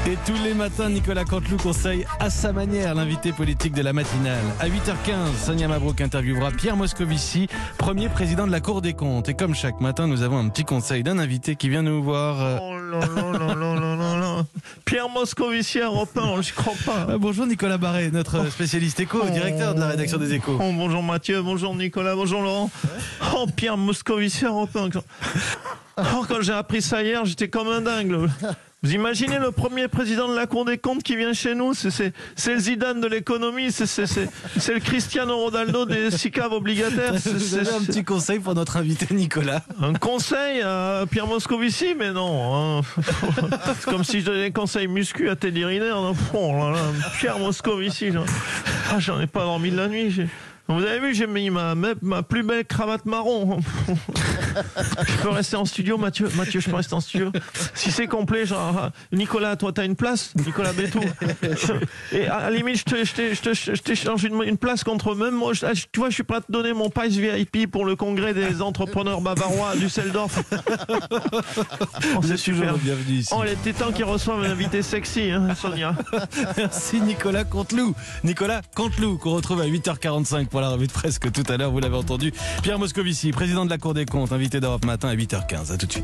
Et tous les matins, Nicolas Canteloup conseille à sa manière l'invité politique de la matinale. À 8h15, Sonia Mabrouk interviewera Pierre Moscovici, premier président de la Cour des comptes. Et comme chaque matin, nous avons un petit conseil d'un invité qui vient nous voir. Oh là là là là là là là. Pierre Moscovici, Europe 1, je crois pas. Bonjour Nicolas Barré, notre spécialiste éco, directeur de la rédaction des Échos. Oh, bonjour Mathieu, bonjour Nicolas, bonjour Laurent. Oh, Pierre Moscovici, Europe 1. Oh, quand j'ai appris ça hier, j'étais comme un dingue. Vous imaginez le premier président de la Cour des comptes qui vient chez nous? C'est le Zidane de l'économie, c'est le Cristiano Ronaldo des SICAV obligataires. Vous avez un petit conseil pour notre invité Nicolas? Un conseil à Pierre Moscovici? Mais non, hein. C'est comme si je donnais des conseils muscu à Teddy Riner. Oh là là, Pierre Moscovici, j'en ai pas dormi de la nuit. Vous avez vu, j'ai mis ma plus belle cravate marron. Je peux rester en studio, Mathieu, je peux rester en studio. Si c'est complet, genre, Nicolas, toi, t'as une place? Nicolas Bétou. Et à la limite, je t'échange une place contre même moi. Tu vois, je suis prêt à te donner mon pass VIP pour le congrès des entrepreneurs bavarois à Düsseldorf. Oh, c'est super. Bienvenue ici. Oh, il était temps qu'ils reçoivent un invité sexy, hein, Sonia. Merci Nicolas Canteloup. Nicolas Canteloup, qu'on retrouve à 8h45 pour la revue de presse que tout à l'heure, vous l'avez entendu. Pierre Moscovici, président de la Cour des comptes, invité d'Europe Matin à 8h15. À tout de suite.